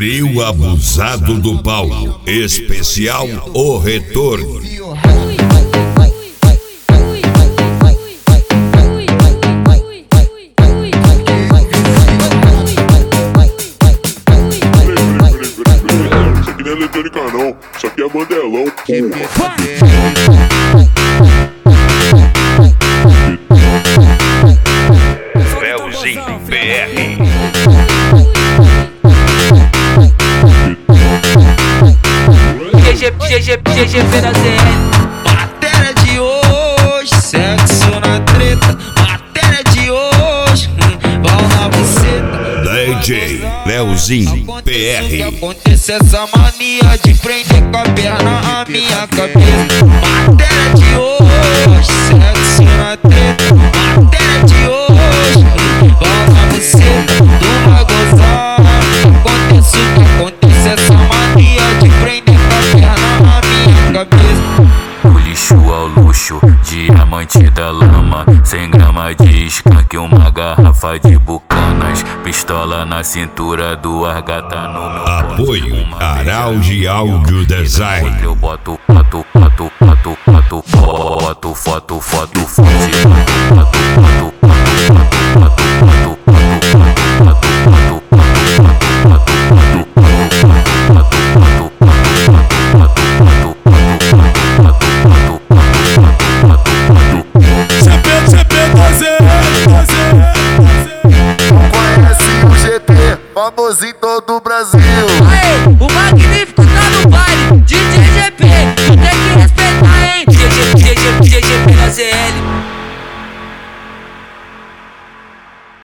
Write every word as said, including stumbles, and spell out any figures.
Trio Abusado do Paulo, especial O Retorno. Isso aqui não é eletrônica não, isso aqui é mandelão, porra. Leozinho P R. G G, G G, G G, pela Z N. Matéria de hoje, sexo na treta. Matéria de hoje, hum, pau na buceta. D J Leozinho P R. Acontece essa mania de prender com a perna a minha cabeça. Matéria de hoje, sexo na treta. Matéria de hoje, hum, pau na buceta. Tu vai gozar. Acontece o que acontece essa mania de prender com a perna a minha cabeça. O lixo ao luxo, diamante da lama, cem gramas de skunk, uma garrafa de bucanas, pistola na cintura, duas gata no meu Apoio Arauge Áudio Design. Eu boto foto, foto, foto, foto, foto, foto, foto, foto, Conhece o G T, famoso em todo o Brasil. Aê, o magnífico